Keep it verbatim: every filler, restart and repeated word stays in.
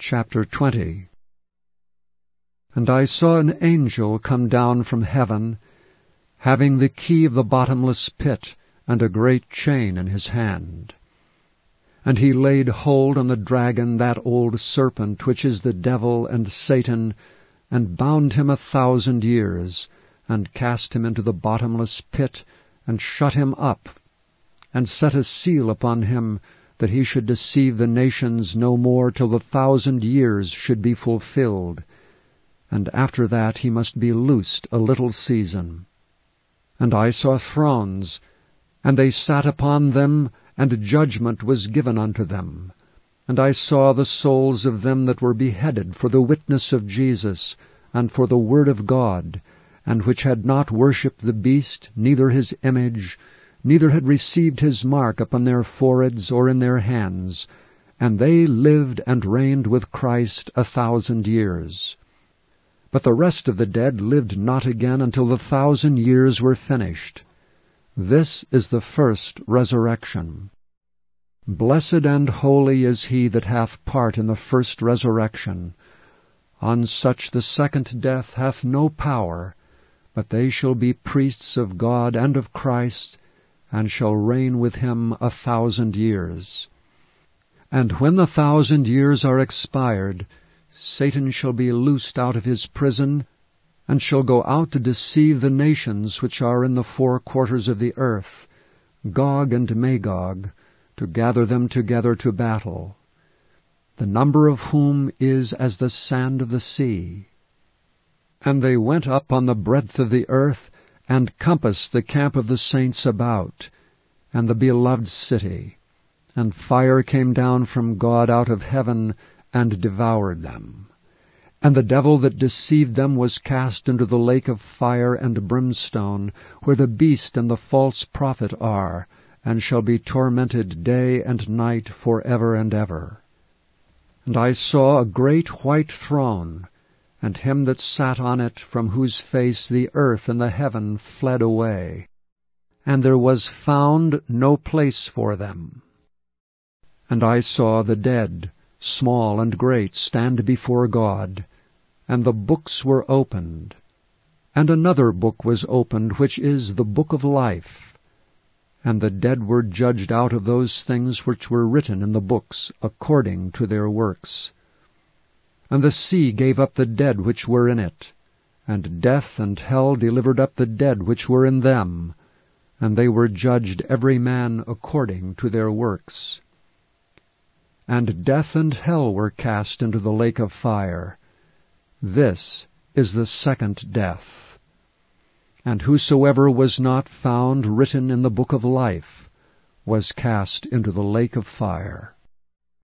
Chapter twenty. And I saw an angel come down from heaven, having the key of the bottomless pit, and a great chain in his hand. And he laid hold on the dragon, that old serpent, which is the devil and Satan, and bound him a thousand years, and cast him into the bottomless pit, and shut him up, and set a seal upon him, that he should deceive the nations no more till the thousand years should be fulfilled. And after that he must be loosed a little season. And I saw thrones, and they sat upon them, and judgment was given unto them. And I saw the souls of them that were beheaded for the witness of Jesus, and for the word of God, and which had not worshipped the beast, neither his image, neither had received his mark upon their foreheads or in their hands, and they lived and reigned with Christ a thousand years. But the rest of the dead lived not again until the thousand years were finished. This is the first resurrection. Blessed and holy is he that hath part in the first resurrection. On such the second death hath no power, but they shall be priests of God and of Christ, and shall reign with him a thousand years. And when the thousand years are expired, Satan shall be loosed out of his prison, and shall go out to deceive the nations which are in the four quarters of the earth, Gog and Magog, to gather them together to battle, the number of whom is as the sand of the sea. And they went up on the breadth of the earth, and compassed the camp of the saints about, and the beloved city. And fire came down from God out of heaven, and devoured them. And the devil that deceived them was cast into the lake of fire and brimstone, where the beast and the false prophet are, and shall be tormented day and night for ever and ever. And I saw a great white throne, and him that sat on it, from whose face the earth and the heaven fled away, and there was found no place for them. And I saw the dead, small and great, stand before God, and the books were opened. And another book was opened, which is the book of life. And the dead were judged out of those things which were written in the books, according to their works. And the sea gave up the dead which were in it, and death and hell delivered up the dead which were in them, and they were judged every man according to their works. And death and hell were cast into the lake of fire. This is the second death. And whosoever was not found written in the book of life was cast into the lake of fire.